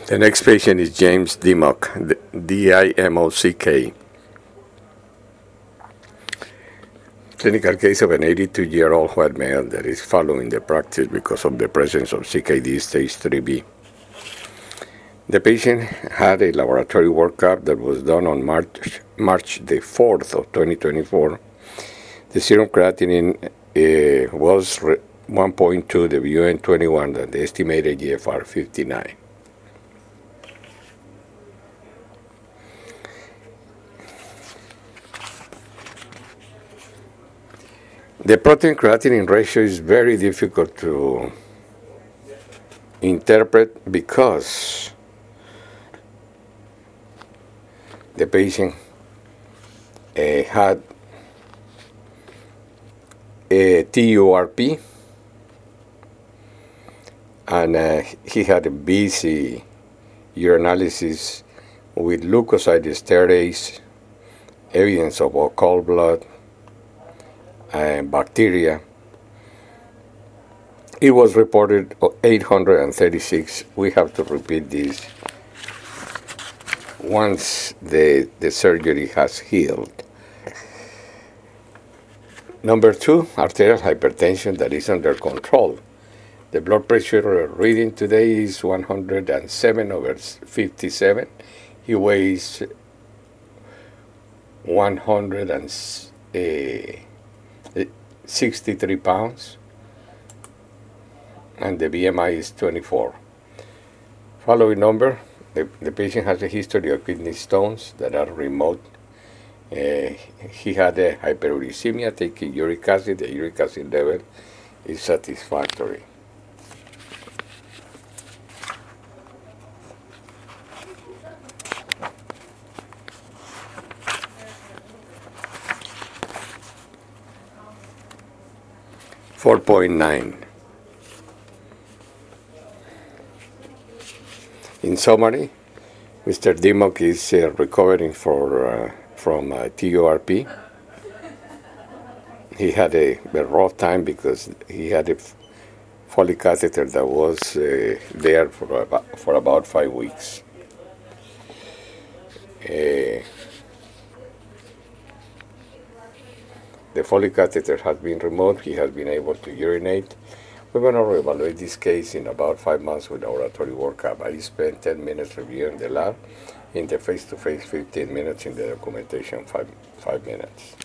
The next patient is James Dimock, D-I-M-O-C-K. Clinical case of an 82-year-old white male that is following the practice because of the presence of CKD stage 3B. The patient had a laboratory workup that was done on March the 4th of 2024. The serum creatinine was 1.2, the VUN 21, and the estimated GFR 59. The protein creatinine ratio is very difficult to interpret because the patient had a TURP and he had a busy urinalysis with leukocyte esterase, evidence of occult blood, and bacteria. It was reported 836. We have to repeat this once the surgery has healed. Number 2, arterial hypertension that is under control. The blood pressure reading today is 107/57. He weighs 163 pounds, and the BMI is 24. Following number, the patient has a history of kidney stones that are remote. He had a hyperuricemia, taking uric acid. The uric acid level is satisfactory. .9. In summary, Mr. Dimock is recovering from TURP. He had a rough time because he had a Foley catheter that was there for about 5 weeks. The Foley catheter has been removed. He has been able to urinate. We're going to reevaluate this case in about 5 months with laboratory workup. I spent 10 minutes reviewing the lab, in the face-to-face 15 minutes, in the documentation 5 minutes.